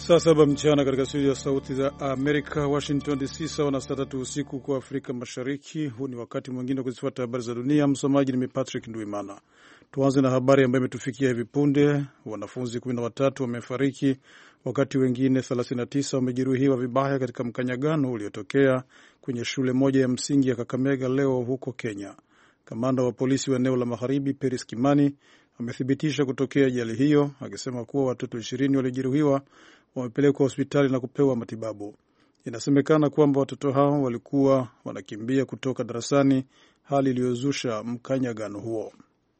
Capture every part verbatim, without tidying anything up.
Saa saba mchana katika studio ya sauti za Amerika, Washington D C, sawa na saa tatu usiku kwa Afrika Mashariki. Huu ni wakati mwingine wa kuzifuata habari za dunia. Msomaji ni Patrick Nduimana. Tuanze na habari ambayo imetufikia hivi punde. Wanafunzi kumi na watatu wamefariki wakati wengine thelathini na tisa wamejeruhiwa vibaya katika mkanyagano uliotokea kwenye shule moja ya msingi ya Kakamega leo huko Kenya. Kamanda wa polisi wa eneo la Magharibi, Peris Kimani, amethibitisha kutokea ajali hiyo, akisema kuwa watoto ishirini walijeruhiwa wamepelekwa hospitali na kupewa matibabu. Inasemekana kwamba watoto hao walikuwa wanakimbia kutoka darasani, hali iliyozusha mkanyagano huo.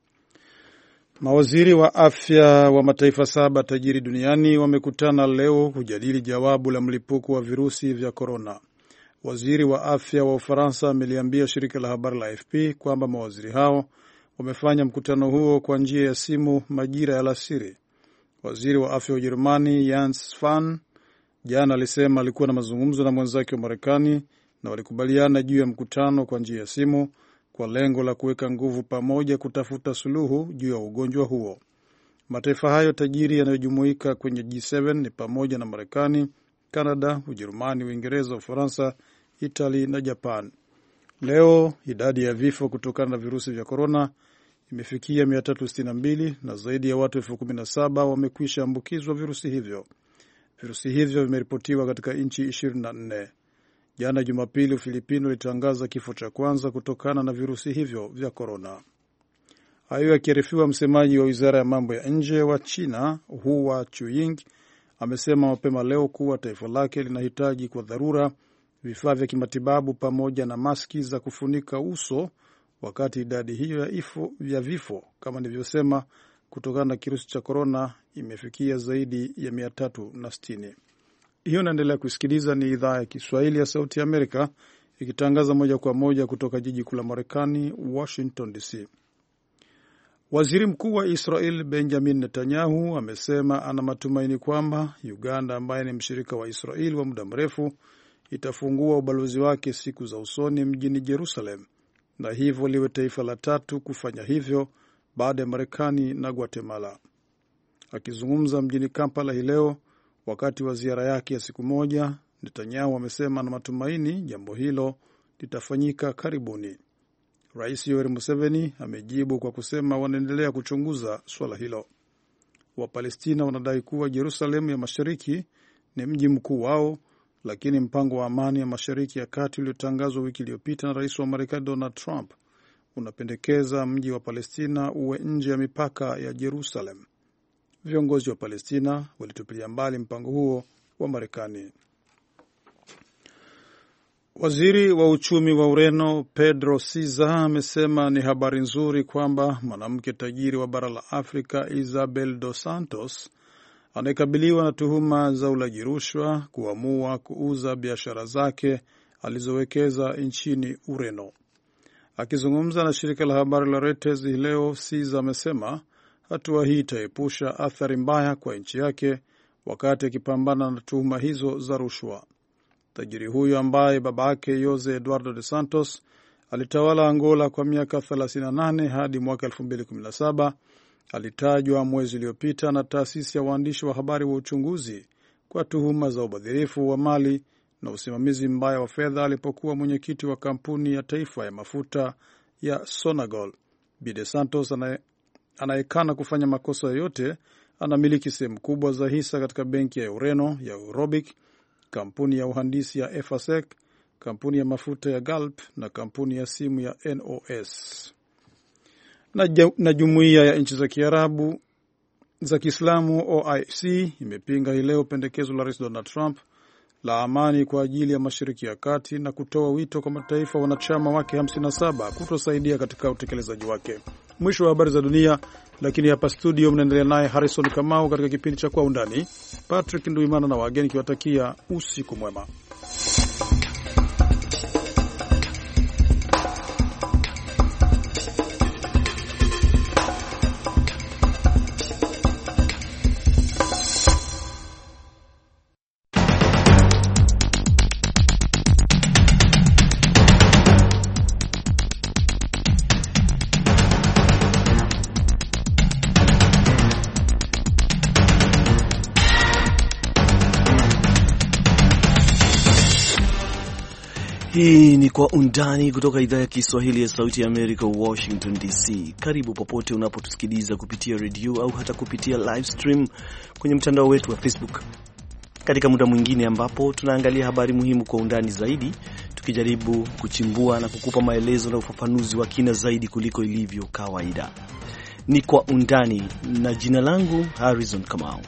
Mawaziri wa afya wa mataifa saba tajiri duniani wamekutana leo kujadili jawabu la mlipuko wa virusi vya korona. Waziri wa afya wa Ufaransa ameliambia shirika la habari la A F P kwamba mawaziri hao wamefanya mkutano huo kwa njia ya simu majira ya alasiri. Waziri wa afya wa Ujerumani Jens Spahn jana alisema alikuwa na mazungumzo na mwenzake wa Marekani na walikubaliana juu ya mkutano kwa njia ya simu kwa lengo la kuweka nguvu pamoja kutafuta suluhu juu ya ugonjwa huo. Mataifa hayo tajiri yanayojumuika kwenye G saba ni pamoja na Marekani, Canada, Ujerumani, Uingereza, Ufaransa, Italy na Japan. Leo idadi ya vifo kutokana na virusi vya korona imefikia mia tatu sitini na mbili na zaidi ya watu elfu kumi na saba wamekwisha ambukizwa virusi hivyo. Virusi hivyo vimeripotiwa katika nchi ishirini na nne. Jana Jumapili, Ufilipino ilitangaza kifo cha kwanza kutokana na virusi hivyo vya korona. Hayo yakiarifiwa, msemaji wa wizara ya mambo ya nje wa China Hua Chunying amesema mapema leo kuwa taifa lake linahitaji kwa dharura vifaa vya kimatibabu pamoja na maski za kufunika uso, wakati idadi hiyo ya ifo vya vifo kama nilivyosema kutokana na kirusi cha korona imefikia zaidi ya mia tatu na sitini. Hiyo naendelea kusikiliza, ni idhaa ya Kiswahili ya Sauti ya Amerika ikitangaza moja kwa moja kutoka jiji kuu la Marekani, Washington D C. Waziri Mkuu wa Israel Benjamin Netanyahu amesema ana matumaini kwamba Uganda, ambaye ni mshirika wa Israel wa muda mrefu, itafungua ubalozi wake siku za usoni mjini Jerusalem na hivyo liwe taifa la tatu kufanya hivyo baada ya Marekani na Guatemala. Akizungumza mjini Kampala hii leo wakati wa ziara yake ya siku moja, Netanyahu amesema na matumaini jambo hilo litafanyika karibuni. Rais Yoweri Museveni amejibu kwa kusema wanaendelea kuchunguza swala hilo. Wapalestina wanadai kuwa Jerusalem ya Mashariki ni mji mkuu wao, lakini mpango wa amani ya Mashariki ya Kati uliotangazwa wiki iliyopita na Rais wa Marekani Donald Trump unapendekeza mji wa Palestina uwe nje ya mipaka ya Jerusalem. Viongozi wa Palestina walitupilia mbali mpango huo wa Marekani. Waziri wa uchumi wa Ureno Pedro Siza amesema ni habari nzuri kwamba mwanamke tajiri wa bara la Afrika Isabel dos Santos anayekabiliwa na tuhuma za ulaji rushwa kuamua kuuza biashara zake alizowekeza nchini Ureno. Akizungumza na shirika la habari la Reuters leo, Siza amesema hatua hii itaepusha athari mbaya kwa nchi yake wakati akipambana na tuhuma hizo za rushwa. Tajiri huyo ambaye babake Jose Eduardo de Santos alitawala Angola kwa miaka thelathini na nane hadi mwaka elfu mbili kumi na saba alitajwa mwezi uliopita na taasisi ya waandishi wa habari wa uchunguzi kwa tuhuma za ubadhirifu wa mali na usimamizi mbaya wa fedha alipokuwa mwenyekiti wa kampuni ya taifa ya mafuta ya Sonangol. Bi de Santos anayekana kufanya makosa yoyote anamiliki sehemu kubwa za hisa katika benki ya Ureno ya Robic, kampuni ya uhandisi ya Efasec, kampuni ya mafuta ya Galp na kampuni ya simu ya N O S. Na, na jumuiya ya nchi za Kiarabu za Kiislamu O I C imepinga hii leo pendekezo la Rais Donald Trump la amani kwa ajili ya Mashariki ya Kati na kutoa wito kwa mataifa wanachama wake hamsini na saba kutosaidia katika utekelezaji wake. Mwisho wa habari za dunia, lakini hapa studio mnaendelea naye Harrison Kamau katika kipindi cha Kwa Undani. Patrick Nduimana na wageni kiwatakia usiku mwema. Hii ni Kwa Undani kutoka idhaa ya Kiswahili ya Sauti ya Amerika, Washington D C. Karibu popote unapotusikiliza kupitia redio au hata kupitia live stream kwenye mtandao wetu wa Facebook, katika muda mwingine ambapo tunaangalia habari muhimu kwa undani zaidi, tukijaribu kuchimbua na kukupa maelezo na ufafanuzi wa kina zaidi kuliko ilivyo kawaida. Ni Kwa Undani na jina langu Harrison Kamau.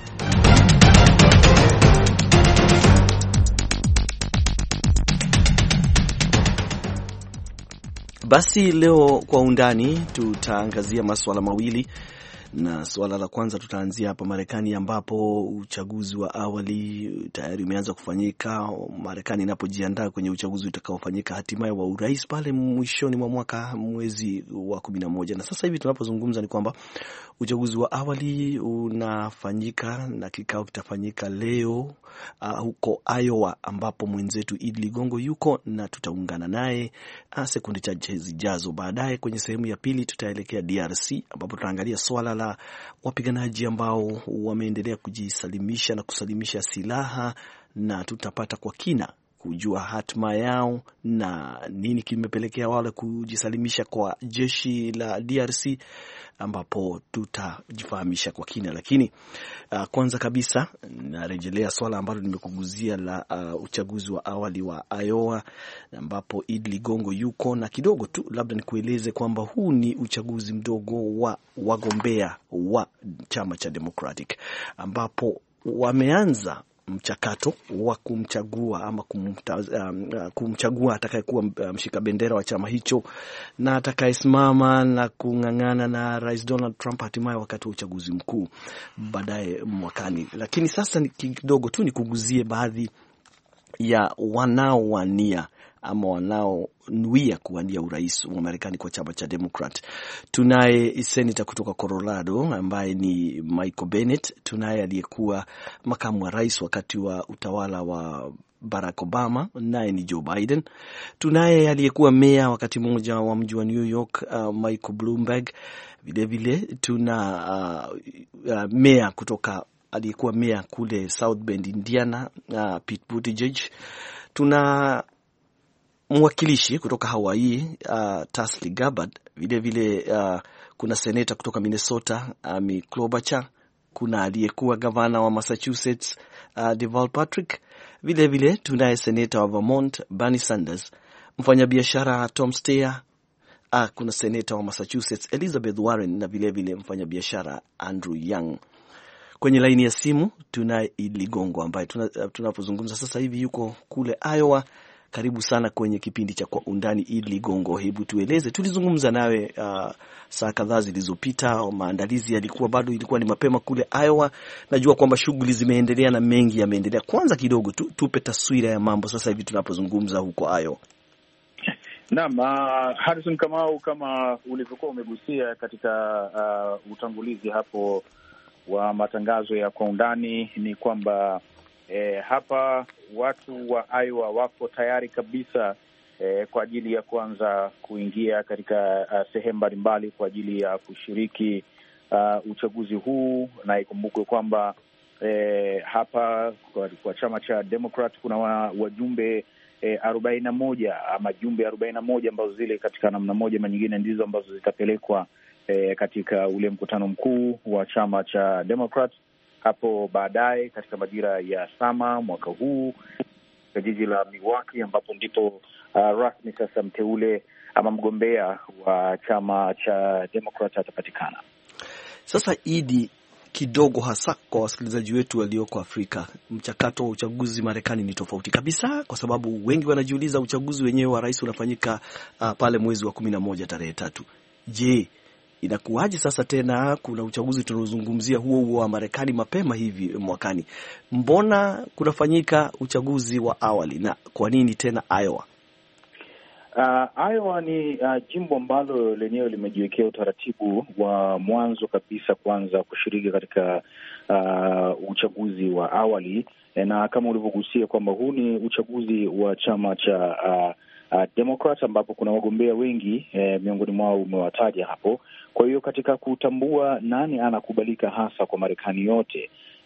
Basi leo Kwa Undani tutaangazia masuala mawili, na suala la kwanza tutaanzia hapa Marekani ambapo uchaguzi wa awali tayari umeanza kufanyika, Marekani inapojiandaa kwenye uchaguzi utakaofanyika hatimaye wa urais pale mwishoni mwa mwaka mwezi wa kumi na moja. Na sasa hivi tunapozungumza ni kwamba uchaguzi wa awali unafanyika na kikao kitafanyika leo uh, huko Iowa ambapo mwenzetu Idi Ligongo yuko na tutaungana naye uh, sekunde chache zijazo. Baadaye kwenye sehemu ya pili tutaelekea D R C ambapo tutaangalia swala la wapiganaji ambao wameendelea kujisalimisha na kusalimisha silaha, na tutapata kwa kina kujua hatima yao na nini kimepelekea wale kujisalimisha kwa jeshi la D R C, ambapo tutajifahamisha kwa kina. Lakini uh, kwanza kabisa narejelea swala ambalo nimekuguzia la uh, uchaguzi wa awali wa Iowa ambapo Idi Ligongo yuko, na kidogo tu labda nikueleze kwamba huu ni uchaguzi mdogo wa wagombea wa chama cha Democratic ambapo wameanza mchakato wa kumchagua ama kumta, um, kumchagua atakayekuwa mshika bendera wa chama hicho na atakayesimama na kung'ang'ana na Rais Donald Trump hatimaye wakati wa uchaguzi mkuu baadaye mwakani. Lakini sasa kidogo tu nikuguzie baadhi ya wanaowania ama wanaonuia kuwania urais wa Marekani kwa chama cha Democrat. Tunaye senator kutoka Colorado ambaye ni Michael Bennet, tunaye aliyekuwa makamu wa rais wakati wa utawala wa Barack Obama naye ni Joe Biden, tunaye aliyekuwa meya wakati mmoja wa mji wa New York uh, Michael Bloomberg, vile vile tuna uh, uh, meya kutoka aliyekuwa meya kule South Bend Indiana uh, Pete Buttigieg, tuna mwakilishi kutoka Hawaii uh, Tulsi Gabbard, vile vile uh, kuna seneta kutoka Minnesota Amy Klobuchar, kuna aliyekuwa gavana wa Massachusetts uh, Deval Patrick, vile vile tunaye seneta wa Vermont Bernie Sanders, mfanyabiashara Tom Steyer, uh, kuna seneta wa Massachusetts Elizabeth Warren, na vile vile mfanyabiashara Andrew Yang. Kwenye laini ya simu tunaye Idi Ligongo ambaye tunapozungumza sasa hivi yuko kule Iowa. Karibu sana kwenye kipindi cha Kwa Undani. Idi Ligongo, hebu tueleze, tulizungumza nawe uh, saa kadhaa zilizopita, maandalizi yalikuwa bado ilikuwa ni mapema kule Iowa. Najua kwamba shughuli zimeendelea na mengi yameendelea. Kwanza kidogo tu, tupe taswira ya mambo sasa hivi tunapozungumza huko Iowa. Naam, uh, Harrison Kamau, kama ulivyokuwa umegusia katika uh, utangulizi hapo wa matangazo ya Kwa Undani, ni kwamba E, hapa watu wa Iowa wako tayari kabisa e, kwa ajili ya kuanza kuingia katika uh, sehemu mbalimbali kwa ajili ya kushiriki uh, uchaguzi huu. Na ikumbukwe kwamba e, hapa kwa, kwa chama cha Democrat kuna wa, wajumbe e, arobaini na moja ama jumbe arobaini na moja ambazo zile katika namna moja ama nyingine ndizo ambazo zitapelekwa e, katika ule mkutano mkuu wa chama cha Democrat hapo baadaye katika majira ya sama mwaka huu katika jiji la Milwaukee, ambapo ndipo uh, rasmi sasa mteule ama mgombea wa chama cha Democrat atapatikana. Sasa Idi, kidogo hasa kwa wasikilizaji wetu walioko Afrika, mchakato wa uchaguzi Marekani ni tofauti kabisa, kwa sababu wengi wanajiuliza uchaguzi wenyewe wa rais unafanyika uh, pale mwezi wa kumi na moja tarehe tatu. Je, inakuwaje sasa tena kuna uchaguzi tunaozungumzia huo huo wa Marekani mapema hivi mwakani? Mbona kunafanyika uchaguzi wa awali na kwa nini tena Iowa? Uh, Iowa ni uh, jimbo ambalo lenyewe limejiwekea utaratibu wa mwanzo kabisa kwanza kushiriki katika uh, uchaguzi wa awali, na kama ulivyogusia kwamba huu ni uchaguzi wa chama cha uh, uh, Democrat ambapo kuna wagombea wengi eh, miongoni mwao umewataja hapo. Kwa hiyo katika kutambua nani anakubalika hasa kwa Marekani yote,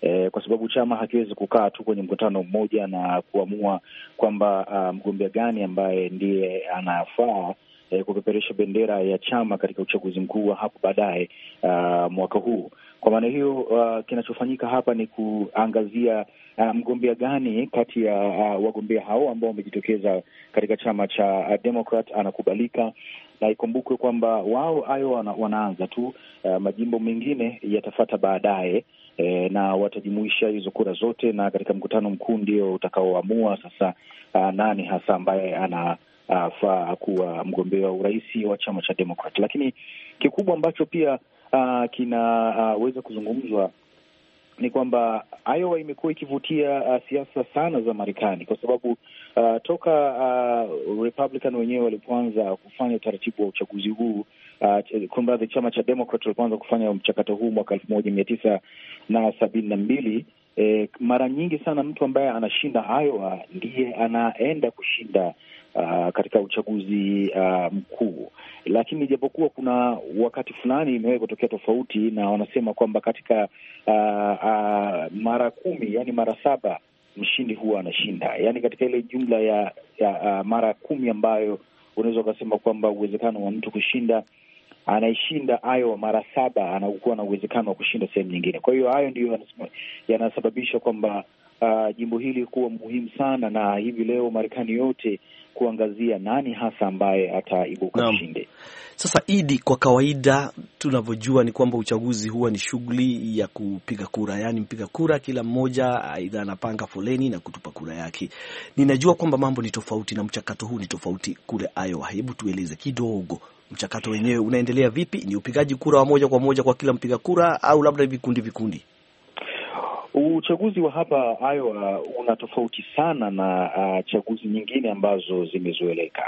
eh, kwa sababu chama hakiwezi kukaa tu kwenye mkutano mmoja na kuamua kwamba uh, mgombea gani ambaye ndiye anafaa eh, kupeperusha bendera ya chama katika uchaguzi mkuu wa hapo baadaye uh, mwaka huu. Kwa maana hiyo uh, kinachofanyika hapa ni kuangazia uh, mgombea gani kati ya uh, wagombea hao ambao wamejitokeza katika chama cha uh, Democrat anakubalika, na ikumbukwe kwamba wao hayo wana, wanaanza tu uh, majimbo mengine yatafata baadaye. E, na watajumuisha hizo kura zote, na katika mkutano mkuu ndio utakaoamua sasa uh, nani hasa ambaye anafaa uh, kuwa mgombea wa urais wa chama cha Democrat. Lakini kikubwa ambacho pia uh, kinaweza uh, kuzungumzwa ni kwamba Iowa imekuwa ikivutia uh, siasa sana za Marekani, kwa sababu uh, toka uh, Republican wenyewe walipoanza kufanya utaratibu wa uchaguzi huu, uh, kumradhi, chama cha Democrat walipoanza kufanya mchakato huu mwaka elfu moja mia tisa na sabini na mbili, eh, mara nyingi sana mtu ambaye anashinda Iowa ndiye anaenda kushinda Uh, katika uchaguzi uh, mkuu. Lakini japokuwa kuna wakati fulani imeweza kutokea tofauti, na wanasema kwamba katika uh, uh, mara kumi, yani mara saba mshindi huwa anashinda, yani katika ile jumla ya, ya uh, mara kumi ambayo unaweza ukasema kwamba uwezekano wa mtu kushinda, anaishinda Iowa mara saba, anakuwa na uwezekano wa kushinda sehemu nyingine. Kwa hiyo hayo ndio yanasababisha kwamba uh, jimbo hili kuwa muhimu sana, na hivi leo Marekani yote kuangazia nani hasa ambaye ataibuka mshindi. Sasa Idi, kwa kawaida tunavyojua ni kwamba uchaguzi huwa ni shughuli ya kupiga kura, yaani mpiga kura kila mmoja aidha anapanga foleni na kutupa kura yake. Ninajua kwamba mambo ni tofauti na mchakato huu ni tofauti kule Iowa. Hebu tueleze kidogo mchakato wenyewe unaendelea vipi? Ni upigaji kura wa moja kwa moja kwa kila mpiga kura au labda vikundi vikundi? Uchaguzi wa hapa Iowa una tofauti sana na uh, chaguzi nyingine ambazo zimezoeleka.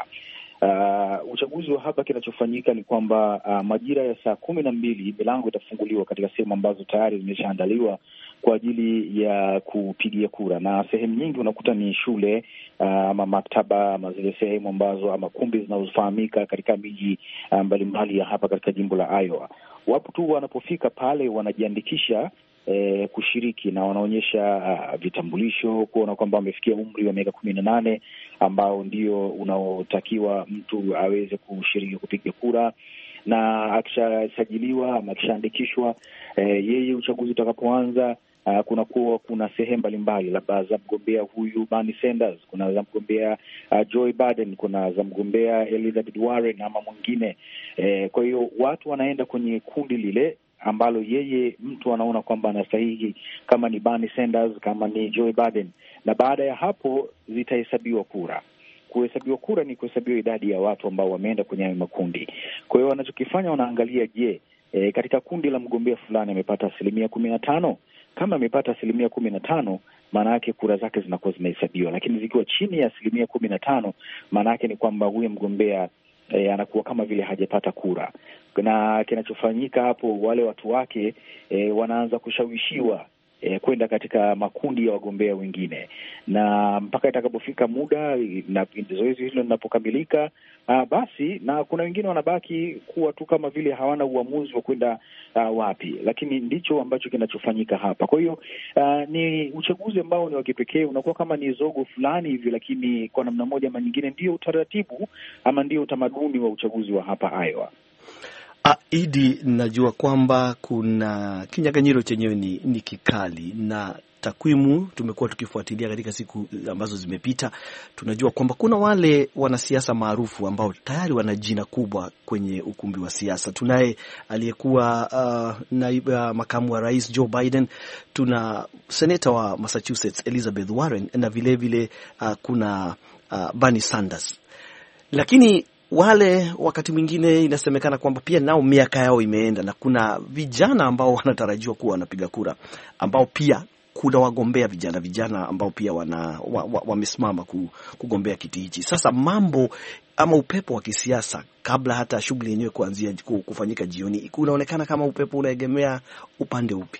Uh, uchaguzi wa hapa kinachofanyika ni kwamba uh, majira ya saa kumi na mbili milango itafunguliwa katika sehemu ambazo tayari zimeshaandaliwa kwa ajili ya kupigia kura, na sehemu nyingi unakuta ni shule uh, ama maktaba ama zile sehemu ambazo ama kumbi zinazofahamika katika miji uh, mbalimbali ya hapa katika jimbo la Iowa. Wapo tu wanapofika pale wanajiandikisha E, kushiriki, na wanaonyesha uh, vitambulisho kuona kwamba wamefikia umri wa miaka kumi na nane ambao ndio unaotakiwa mtu aweze kushiriki kupiga kura. Na akishasajiliwa ama akishaandikishwa, e, yeye uchaguzi utakapoanza, uh, kuna kuwa kuna sehemu mbalimbali, labda za mgombea huyu Bernie Sanders, kuna za mgombea uh, Joe Biden, kuna za mgombea Elizabeth Warren ama mwingine. E, kwa hiyo watu wanaenda kwenye kundi lile ambalo yeye mtu anaona kwamba anastahili, kama ni Bernie Sanders, kama ni Joe Biden, na baada ya hapo zitahesabiwa kura. Kuhesabiwa kura ni kuhesabiwa idadi ya watu ambao wameenda kwenye makundi. Kwa hiyo wanachokifanya wanaangalia, je, e, katika kundi la mgombea fulani amepata asilimia kumi na tano. Kama amepata asilimia kumi na tano, maana yake kura zake zinakuwa zinahesabiwa, lakini zikiwa chini ya asilimia kumi na tano, maana yake ni kwamba huyo mgombea E, anakuwa kama vile hajapata kura. Na kinachofanyika hapo, wale watu wake e, wanaanza kushawishiwa e, kwenda katika makundi ya wagombea wengine, na mpaka itakapofika muda na zoezi hilo linapokamilika, basi na kuna wengine wanabaki kuwa tu kama vile hawana uamuzi wa kwenda uh, wapi, lakini ndicho ambacho kinachofanyika hapa. Kwa hiyo uh, ni uchaguzi ambao ni wa kipekee, unakuwa kama ni zogo fulani hivi, lakini kwa namna moja ama nyingine ndio utaratibu ama ndio utamaduni wa uchaguzi wa hapa Iowa. Ah, Idi, najua kwamba kuna kinyang'anyiro chenyewe ni, ni kikali, na takwimu tumekuwa tukifuatilia katika siku ambazo zimepita. Tunajua kwamba kuna wale wanasiasa maarufu ambao tayari wana jina kubwa kwenye ukumbi wa siasa. Tunaye aliyekuwa uh, naibu uh, makamu wa rais Joe Biden, tuna seneta wa Massachusetts Elizabeth Warren, na vile vile uh, kuna uh, Bernie Sanders. Lakini wale wakati mwingine inasemekana kwamba pia nao miaka yao imeenda, na kuna vijana ambao wanatarajiwa kuwa wanapiga kura ambao pia kuna wagombea vijana vijana ambao pia wana wamesimama wa, wa kugombea kiti hichi. Sasa mambo ama upepo wa kisiasa kabla hata shughuli yenyewe kuanzia kufanyika jioni, unaonekana kama upepo unaegemea upande upi?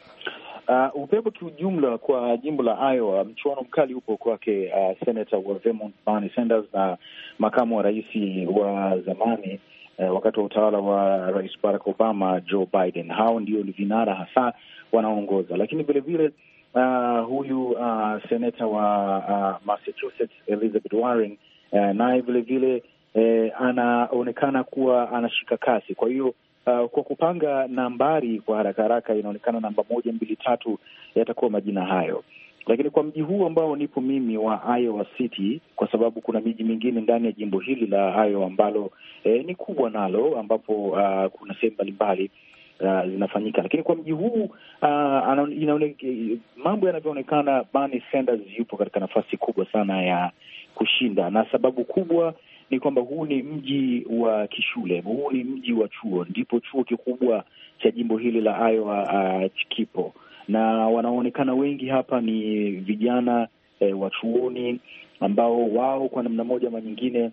Uh, upepo kiujumla kwa jimbo la Iowa, mchuano mkali upo kwake uh, Senator wa Vermont Bernie Sanders na makamu wa rais wa zamani eh, wakati wa utawala wa Rais Barack Obama, Joe Biden. Hao ndio vinara hasa wanaongoza, lakini vile vile uh, huyu uh, seneta wa uh, Massachusetts Elizabeth Warren uh, naye vile vile eh, anaonekana kuwa anashika kasi. Kwa hiyo uh, kwa kupanga nambari kwa haraka haraka, inaonekana namba moja, mbili, tatu yatakuwa majina hayo. Lakini kwa mji huu ambao nipo mimi wa Iowa City, kwa sababu kuna miji mingine ndani ya jimbo hili la Iowa ambalo eh, ni kubwa nalo, ambapo uh, kuna sehemu mbalimbali uh, zinafanyika. Lakini kwa mji huu uh, inaone, mambo yanavyoonekana, Bernie Sanders yupo katika nafasi kubwa sana ya kushinda, na sababu kubwa ni kwamba huu ni mji wa kishule, huu ni mji wa chuo, ndipo chuo kikubwa cha jimbo hili la Iowa uh, kipo, na wanaonekana wengi hapa ni vijana eh, wa chuoni ambao wao kwa namna moja ama nyingine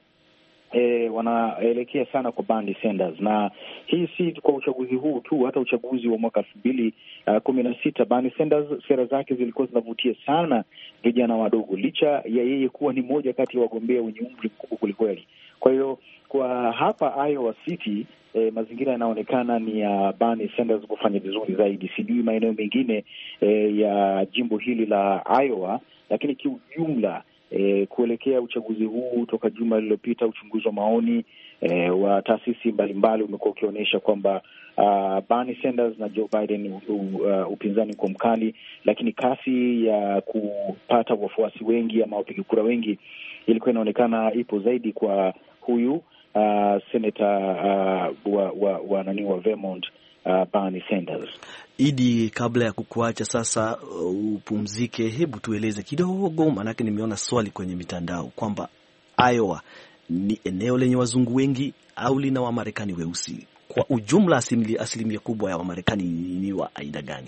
eh, wanaelekea sana kwa Bernie Sanders. Na hii si kwa uchaguzi huu tu, hata uchaguzi wa mwaka elfu mbili uh, kumi na sita Bernie Sanders, sera zake zilikuwa zinavutia sana vijana wadogo, licha ya yeye kuwa ni moja kati ya wagombea wenye umri mkubwa kulikweli. Kwa hiyo kwa hapa Iowa City eh, mazingira yanaonekana ni ya uh, Bernie Sanders kufanya vizuri zaidi. Sijui maeneo mengine eh, ya jimbo hili la Iowa, lakini kiujumla eh, kuelekea uchaguzi huu, toka juma lililopita uchunguzi wa maoni eh, wa taasisi mbalimbali umekuwa ukionyesha kwamba uh, Bernie Sanders na Joe Biden uh, uh, upinzani kwa mkali, lakini kasi ya kupata wafuasi wengi ama wapiga kura wengi ilikuwa inaonekana ipo zaidi kwa huyu uh, senator uh, wa, wa, wa nani wa Vermont uh, Bernie Sanders. Idi, kabla ya kukuacha sasa uh, upumzike, hebu tueleze kidogo, maanake nimeona swali kwenye mitandao kwamba Iowa ni eneo lenye wazungu wengi au lina Wamarekani weusi? Kwa ujumla asilimia, asilimia kubwa ya Wamarekani ni wa aina gani?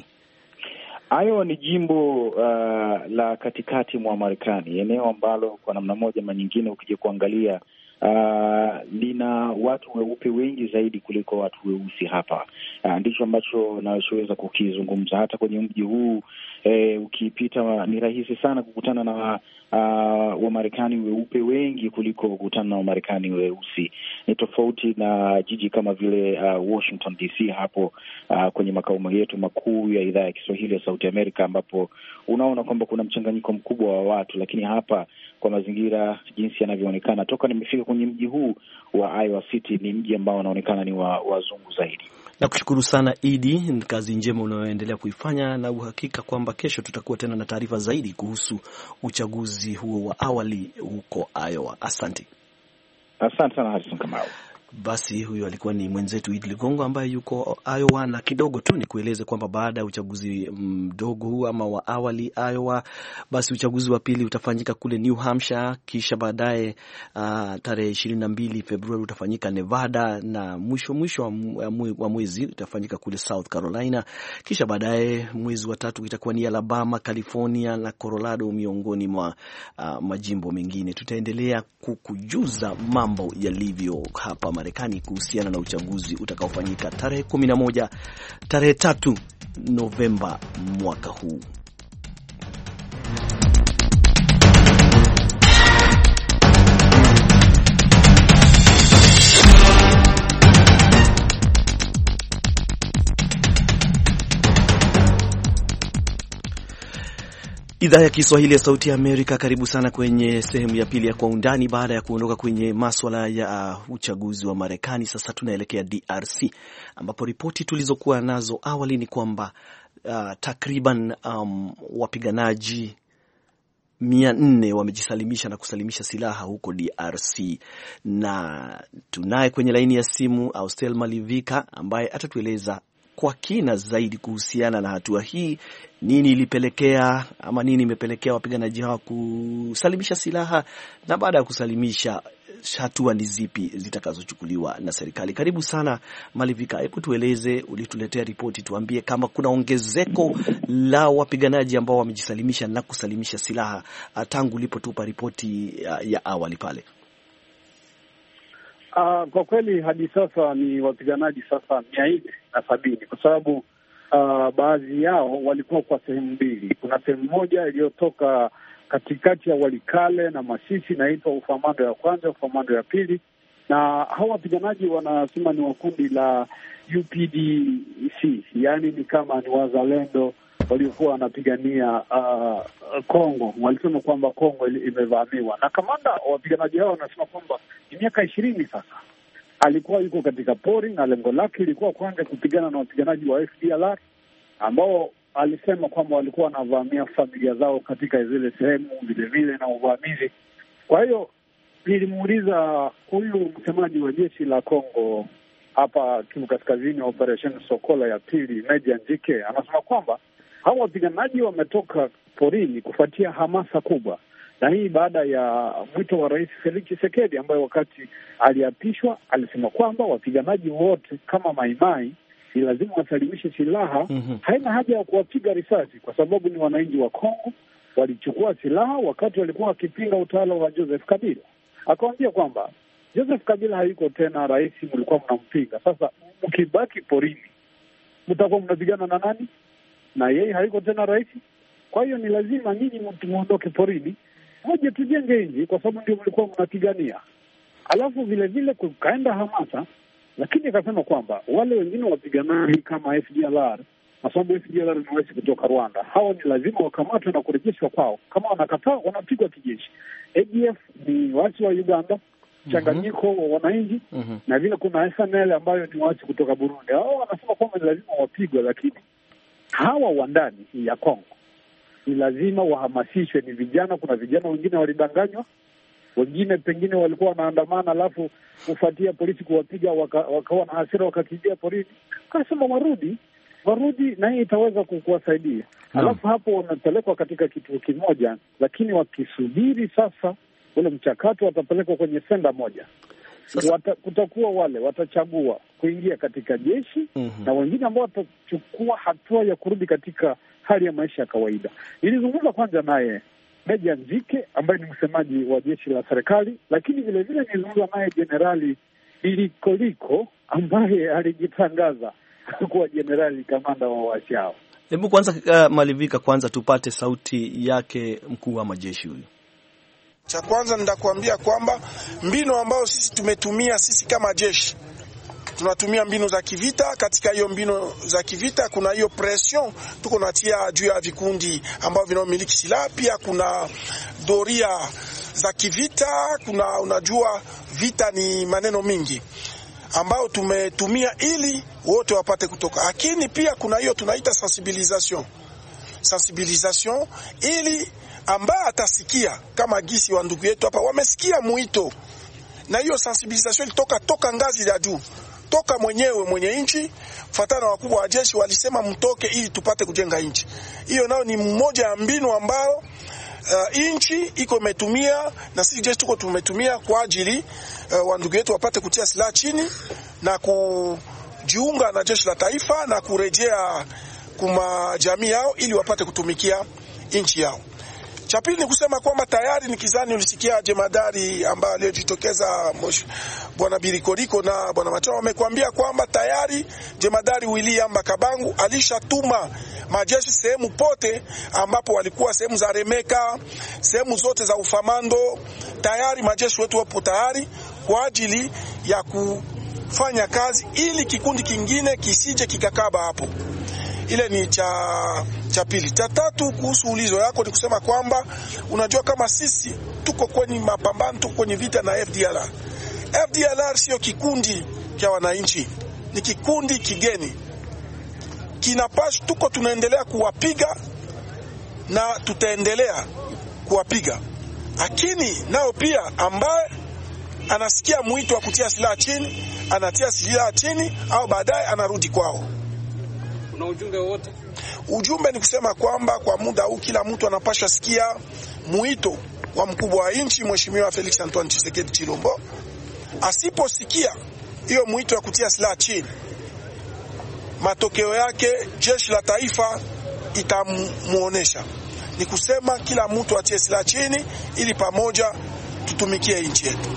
Iowa ni jimbo uh, la katikati mwa Marekani, eneo ambalo kwa namna moja ama nyingine ukija kuangalia Uh, lina watu weupe wengi zaidi kuliko watu weusi hapa. Uh, ndicho ambacho naweza kukizungumza. Hata kwenye mji huu eh, ukipita ni rahisi sana kukutana na uh, Wamarekani weupe wengi kuliko kukutana na Wamarekani weusi. Ni tofauti na jiji kama vile uh, Washington D C hapo uh, kwenye makao yetu makuu ya idhaa ya Kiswahili ya Sauti Amerika, ambapo unaona kwamba kuna mchanganyiko mkubwa wa watu, lakini hapa kwa mazingira jinsi yanavyoonekana, toka nimefika kwenye mji huu wa Iowa City, ni mji ambao unaonekana ni wa wazungu zaidi. Nakushukuru sana Idi, kazi njema unayoendelea kuifanya, na uhakika kwamba kesho tutakuwa tena na taarifa zaidi kuhusu uchaguzi huo wa awali huko Iowa. Asante. Asante sana Harrison Kamau. Basi huyo alikuwa ni mwenzetu Idi Ligongo ambaye yuko Iowa, na kidogo tu ni kueleze kwamba baada ya uchaguzi mdogo huu ama wa awali Iowa, basi uchaguzi wa pili utafanyika kule New Hampshire, kisha baadaye uh, tarehe ishirini na mbili Februari utafanyika Nevada, na mwisho mwisho wa mwezi utafanyika kule South Carolina, kisha baadaye mwezi wa tatu itakuwa ni Alabama, California na Colorado, miongoni mwa uh, majimbo mengine. Tutaendelea kukujuza mambo yalivyo hapa Marekani kuhusiana na uchaguzi utakaofanyika tarehe kumi na moja, tarehe tatu Novemba mwaka huu. Idhaa ya Kiswahili ya Sauti ya Amerika, karibu sana kwenye sehemu ya pili ya Kwa Undani. Baada ya kuondoka kwenye maswala ya uh, uchaguzi wa Marekani, sasa tunaelekea D R C, ambapo ripoti tulizokuwa nazo awali ni kwamba uh, takriban um, wapiganaji mia nne wamejisalimisha na kusalimisha silaha huko D R C, na tunaye kwenye laini ya simu Austel Malivika ambaye atatueleza kwa kina zaidi kuhusiana na hatua hii. Nini ilipelekea ama nini imepelekea wapiganaji hawa kusalimisha silaha, na baada ya kusalimisha hatua ni zipi zitakazochukuliwa na serikali? Karibu sana Malivika, hebu tueleze, ulituletea ripoti, tuambie kama kuna ongezeko la wapiganaji ambao wamejisalimisha na kusalimisha silaha tangu ulipotupa ripoti ya, ya awali pale. Uh, kwa kweli hadi sasa ni wapiganaji sasa mia nne na sabini, kwa sababu uh, baadhi yao walikuwa kwa sehemu mbili. Kuna sehemu moja iliyotoka katikati ya Walikale na Masisi inaitwa Ufamando ya kwanza, Ufamando ya pili, na hawa wapiganaji wanasema ni wa kundi la U P D C, yaani ni kama ni wazalendo waliokuwa wanapigania uh, Kongo. Walisema kwamba Kongo imevamiwa, na kamanda wa wapiganaji hao wanasema kwamba ni miaka ishirini sasa alikuwa yuko katika pori, na lengo lake ilikuwa kwanza kupigana na wapiganaji wa F D L R ambao alisema kwamba walikuwa wanavamia familia zao katika zile sehemu vile vile na uvamizi. Kwa hiyo nilimuuliza huyu msemaji wa jeshi la Kongo hapa Kivu Kaskazini, Operation Sokola ya pili, Meja Njike, anasema kwamba hao wapiganaji wametoka porini kufuatia hamasa kubwa, na hii baada ya mwito wa Rais Felix Tshisekedi ambaye wakati aliapishwa alisema kwamba wapiganaji wote kama Maimai ni lazima wasalimishe silaha. Mm-hmm. Haina haja ya kuwapiga risasi kwa sababu ni wananchi wa Kongo, walichukua silaha wakati walikuwa wakipinga utawala wa Joseph Kabila. Akawambia kwamba Joseph Kabila hayuko tena rais, mlikuwa mnampinga. Sasa mkibaki porini mtakuwa mnapigana na nani? Na yeye hayuko tena rais. Kwa hiyo ni lazima nyinyi mtu muondoke porini, moja tujenge nchi, kwa sababu ndio mlikuwa mnapigania. Alafu vile vile kukaenda hamasa, lakini akasema kwamba wale wengine wapiganaji kama F D L R, kwa sababu F D L R ni waasi kutoka Rwanda, hao ni lazima wakamatwe na kurejeshwa kwao. Kama wanakataa wanapigwa kijeshi. A D F ni waasi wa Uganda, changanyiko wa wananchi. Mm-hmm. Na vile kuna S N L ambayo ni waasi kutoka Burundi. Hao wanasema kwamba ni lazima wapigwe, lakini hawa wa ndani ya Kongo ni lazima wahamasishwe. Ni vijana, kuna vijana wengine walidanganywa, wengine pengine walikuwa wanaandamana, alafu kufuatia polisi kuwapiga wakawa waka na hasira wakakimbia porini. Kasema warudi, warudi na hii itaweza kuwasaidia. No. Alafu hapo wanapelekwa katika kituo kimoja, lakini wakisubiri sasa ule mchakato watapelekwa kwenye senda moja. Wata, kutakuwa wale watachagua kuingia katika jeshi. Mm-hmm. Na wengine ambao watachukua hatua ya kurudi katika hali ya maisha ya kawaida. Nilizungumza kwanza naye Meja Njike ambaye ni msemaji wa jeshi la serikali, lakini vile vile nilizungumza naye Jenerali Ilikoliko ambaye alijitangaza kuwa jenerali kamanda wa waasi hao. Hebu kwanza uh, Malivika, kwanza tupate sauti yake mkuu wa majeshi huyu. Cha kwanza nitakwambia kwamba mbinu ambayo sisi tumetumia sisi kama jeshi, tunatumia mbinu za kivita. Katika hiyo mbinu za kivita kuna hiyo pression tuko natia juu ya vikundi ambao vinaomiliki silaha. Pia kuna doria za kivita, kuna unajua vita ni maneno mingi ambao tumetumia ili wote wapate kutoka. Lakini pia kuna hiyo tunaita sensibilisation. Sensibilisation ili ambaye atasikia kama gisi wa ndugu yetu hapa wamesikia mwito, na hiyo sensibilisation ilitoka toka ngazi ya juu, toka mwenyewe mwenye nchi, kufuatana na wakubwa wa jeshi walisema mtoke ili tupate kujenga nchi. Hiyo nao ni mmoja ya mbinu ambao uh, nchi iko imetumia na sisi jeshi tuko tumetumia kwa ajili uh, wa ndugu yetu wapate kutia silaha chini na kujiunga na jeshi la taifa na kurejea kuma jamii yao ili wapate kutumikia nchi yao. Cha pili ni kusema kwamba tayari nikizani ulisikia jemadari ambaye aliyojitokeza bwana Birikoriko na bwana Machao wamekwambia kwamba tayari jemadari William Bakabangu alishatuma majeshi sehemu pote ambapo walikuwa sehemu za Remeka, sehemu zote za Ufamando. Tayari majeshi wetu wapo tayari kwa ajili ya kufanya kazi ili kikundi kingine kisije kikakaba hapo. Ile ni cha cha pili. Cha tatu kuhusu ulizo yako ni kusema kwamba unajua kama sisi tuko kwenye mapambano, tuko kwenye vita na F D L R. F D L R sio kikundi cha wananchi, ni kikundi kigeni. Kinapaswa tuko tunaendelea kuwapiga na tutaendelea kuwapiga. Lakini nao pia ambaye anasikia mwito wa kutia silaha chini, anatia silaha chini au baadaye anarudi kwao. Kuna ujumbe wote? Ujumbe ni kusema kwamba kwa muda huu kila mtu anapaswa sikia mwito wa mkubwa wa nchi Mheshimiwa Felix Antoine Tshisekedi Chilombo. Asiposikia hiyo mwito wa kutia silaha chini, matokeo yake jeshi la taifa itamuonesha. Ni kusema kila mtu atie silaha chini ili pamoja tutumikie nchi yetu.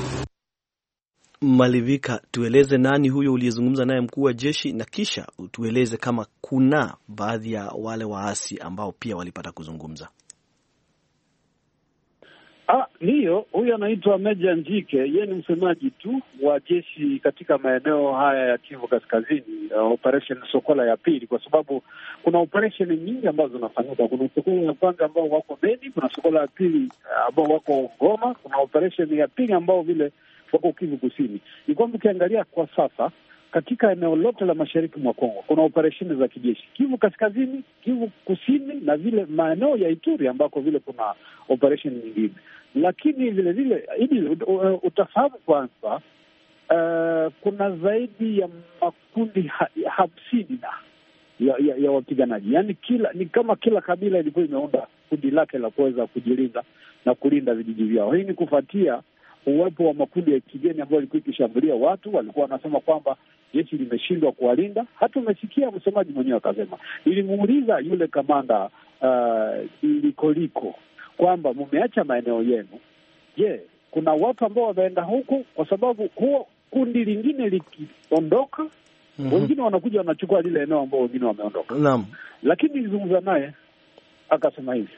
Malivika, tueleze nani huyo uliyezungumza naye mkuu wa jeshi, na kisha tueleze kama kuna baadhi ya wale waasi ambao pia walipata kuzungumza. Ah, ndiyo, huyu anaitwa Meja Njike, yeye ni msemaji tu wa jeshi katika maeneo haya ya Kivu Kaskazini, uh, operation Sokola ya pili, kwa sababu kuna operation nyingi ambazo zinafanyika. Kuna Sokola ya kwanza ambao wako Beni, kuna Sokola ya pili uh, ambao wako Goma, kuna operation ya pili ambao vile wako Kivu Kusini. Ni kwamba ukiangalia kwa sasa katika eneo lote la mashariki mwa Kongo kuna operesheni za kijeshi, Kivu Kaskazini, Kivu Kusini na vile maeneo ya Ituri ambako vile kuna operesheni nyingine. Lakini vile vile ili utafahamu kwanza, uh, kuna zaidi ya makundi ha, hamsini na ya, ya, ya wapiganaji. Yaani kila ni kama kila kabila ilikuwa imeunda kundi lake la kuweza kujilinda na kulinda vijiji vyao. Hii ni kufuatia uwepo wa makundi ya kigeni ambayo ilikuwa ikishambulia watu. Walikuwa wanasema kwamba jeshi limeshindwa kuwalinda. Hata umesikia msemaji mwenyewe akasema, nilimuuliza yule kamanda uh, Likoliko kwamba mumeacha maeneo yenu, je, kuna watu ambao wameenda huku? Kwa sababu huo kundi lingine likiondoka, mm-hmm. wengine wanakuja wanachukua lile eneo ambao wengine wameondoka. Naam. Lakini nilizungumza naye akasema hivi,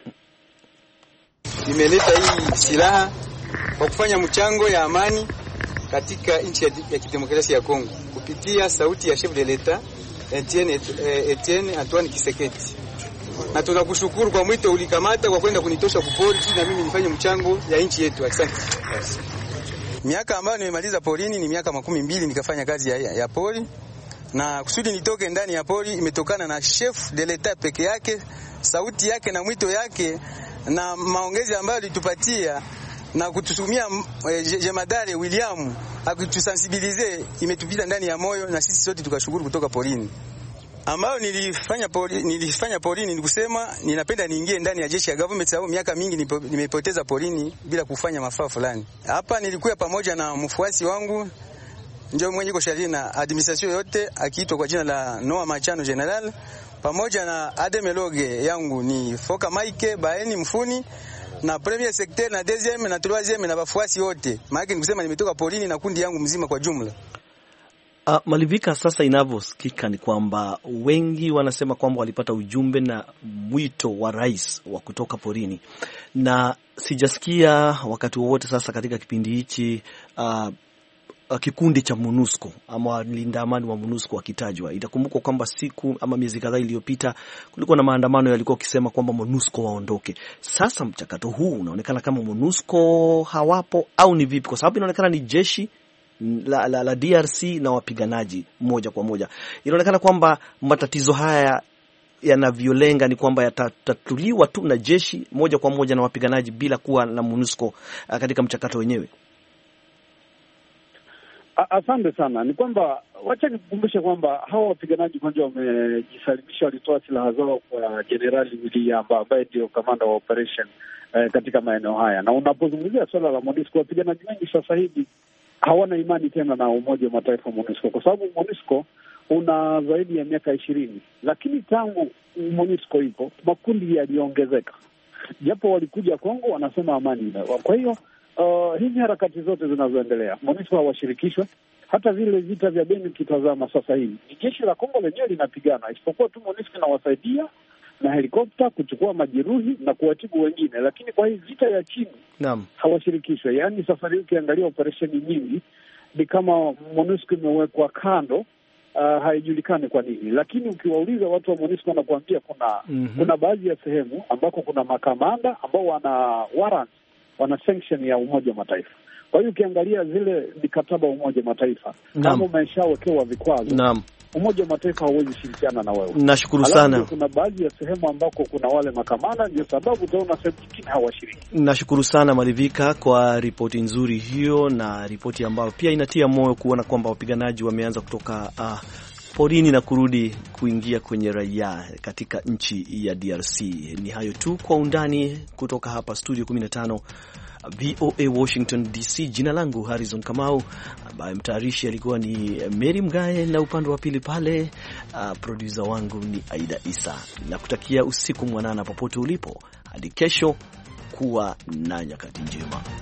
nimeleta hii silaha kwa kufanya mchango ya amani katika nchi ya, ya kidemokrasia ya Kongo kupitia sauti ya chef de l'etat Etienne, Etienne Antoine Kiseketi. Na tunakushukuru kwa mwito ulikamata kwa kwenda kunitosha kupori na mimi nifanye mchango ya nchi yetu. Asante. Yes. Miaka ambayo nimemaliza porini ni miaka makumi mbili nikafanya kazi ya, ya pori, na kusudi nitoke ndani ya pori imetokana na chef de l'etat peke yake, sauti yake na mwito yake na maongezi ambayo alitupatia na kututumia eh, jemadari William akitusensibilize, imetupita ndani ya moyo na sisi sote tukashukuru kutoka porini. Ambayo nilifanya porini, nilifanya porini ni kusema ninapenda niingie ndani ya jeshi ya government sababu miaka mingi nimepoteza porini bila kufanya mafaa fulani. Hapa nilikuwa pamoja na mfuasi wangu ndio mwenye iko sharia na administration yote akiitwa kwa jina la Noah Machano General, pamoja na ademeloge yangu ni Foka Mike Baeni Mfuni na premier secteur na deuxième na troisième na wafuasi wote. Maana ni kusema nimetoka porini na kundi yangu mzima kwa jumla. Uh, Malivika, sasa inavyosikika ni kwamba wengi wanasema kwamba walipata ujumbe na mwito wa rais wa kutoka porini, na sijasikia wakati wowote sasa katika kipindi hichi uh, kikundi cha MONUSCO ama walinda amani wa MONUSCO wakitajwa. Itakumbukwa kwamba siku ama miezi kadhaa iliyopita kulikuwa na maandamano yalikuwa kisema kwamba MONUSCO waondoke. Sasa mchakato huu unaonekana kama MONUSCO hawapo au ni vipi? Kwa sababu inaonekana ni jeshi la, la, la D R C na wapiganaji moja kwa moja. Inaonekana kwamba matatizo haya yanavyolenga ni kwamba yatatatuliwa tu na jeshi moja kwa moja na wapiganaji bila kuwa na MONUSCO katika mchakato wenyewe. Asante sana. Ni kwamba wacha nikukumbushe kwamba hawa wapiganaji kwanza wamejisalimisha, walitoa silaha zao kwa Jenerali William ambaye ndio kamanda wa operation eh, katika maeneo haya. Na unapozungumzia swala la MONUSCO, wapiganaji wengi sasa hivi hawana imani tena na Umoja wa Mataifa MONUSCO, kwa sababu MONUSCO una zaidi ya miaka ishirini, lakini tangu MONUSCO ipo makundi yaliongezeka, japo walikuja Kongo wanasema amani. Kwa hiyo Uh, hizi harakati zote zinazoendelea MONUSCO hawashirikishwe. Hata vile vita vya Beni kitazama sasa hivi ni jeshi la Kongo lenyewe linapigana, isipokuwa tu MONUSCO inawasaidia na helikopta kuchukua majeruhi na kuwatibu wengine, lakini kwa hii vita ya chini naam, hawashirikishwe. Yaani safari hii ukiangalia operesheni nyingi ni kama MONUSCO imewekwa kando, uh, haijulikani kwa nini. Lakini ukiwauliza watu wa MONUSCO wanakuambia kuna mm-hmm. kuna baadhi ya sehemu ambako kuna makamanda ambao wana warrant, wana sanction ya Umoja wa Mataifa. Kwa hiyo ukiangalia zile mikataba wa Umoja wa Mataifa kama umeshawekewa vikwazo, naam, Umoja wa Mataifa hauwezi shirikiana na wewe. Nashukuru sana. Kuna baadhi ya sehemu ambako kuna wale makamanda, ndio sababu utaona sehemu nyingine hawashiriki. Nashukuru sana Malivika kwa ripoti nzuri hiyo, na ripoti ambayo pia inatia moyo kuona kwamba wapiganaji wameanza kutoka uh, porini na kurudi kuingia kwenye raia katika nchi ya D R C. Ni hayo tu kwa undani kutoka hapa studio kumi na tano V O A Washington D C. Jina langu Harrison Kamau, ambaye mtayarishi alikuwa ni Mary Mgae, na upande wa pili pale uh, producer wangu ni Aida Isa. Nakutakia usiku mwanana popote ulipo. Hadi kesho, kuwa na nyakati njema.